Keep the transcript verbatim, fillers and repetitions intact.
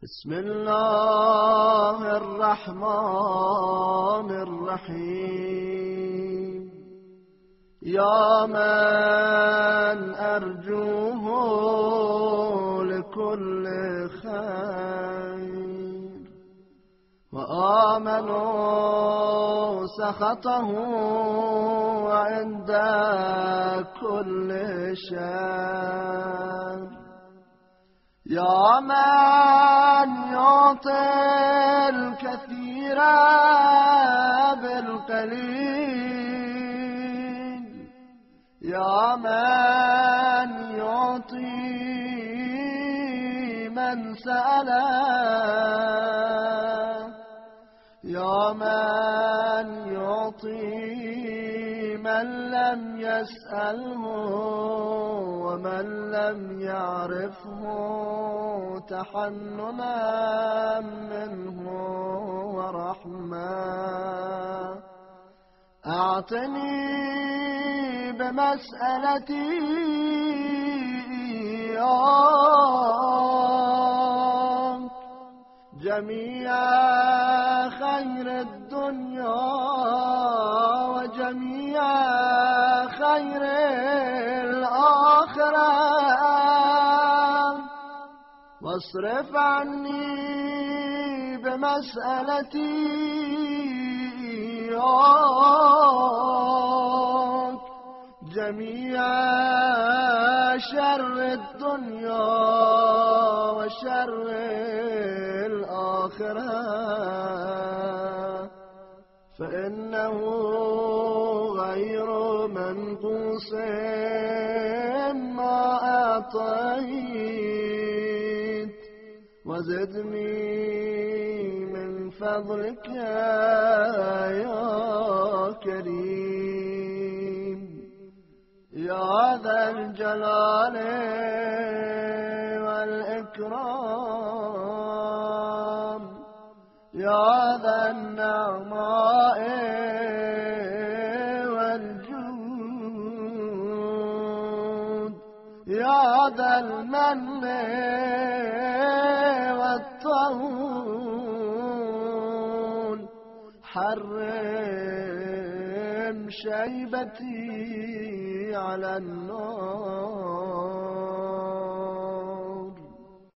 بسم الله الرحمن الرحيم. يا من أرجوه لكل خير وآمنوا سخطه عند كل شر. يا من يعطي الكثير بالقليل، يا من يعطي من سأله، يا من يعطي من لم يسأله ومن لم يعرفه تحننا منه ورحمة. أعطني بمسألتي إياك جميع خير الدنيا وجميع خير الآخرة، واصرف عني بمسألتي إياك جميع شر الدنيا وشر الآخرة، فإنه غير منقوص ما أعطيت، وزدني من فضلك يا كريم. يا ذا الجلال والإكرام، يا ذا النعماء والجود، يا ذا المن والطول، حرم شيبتي على النار.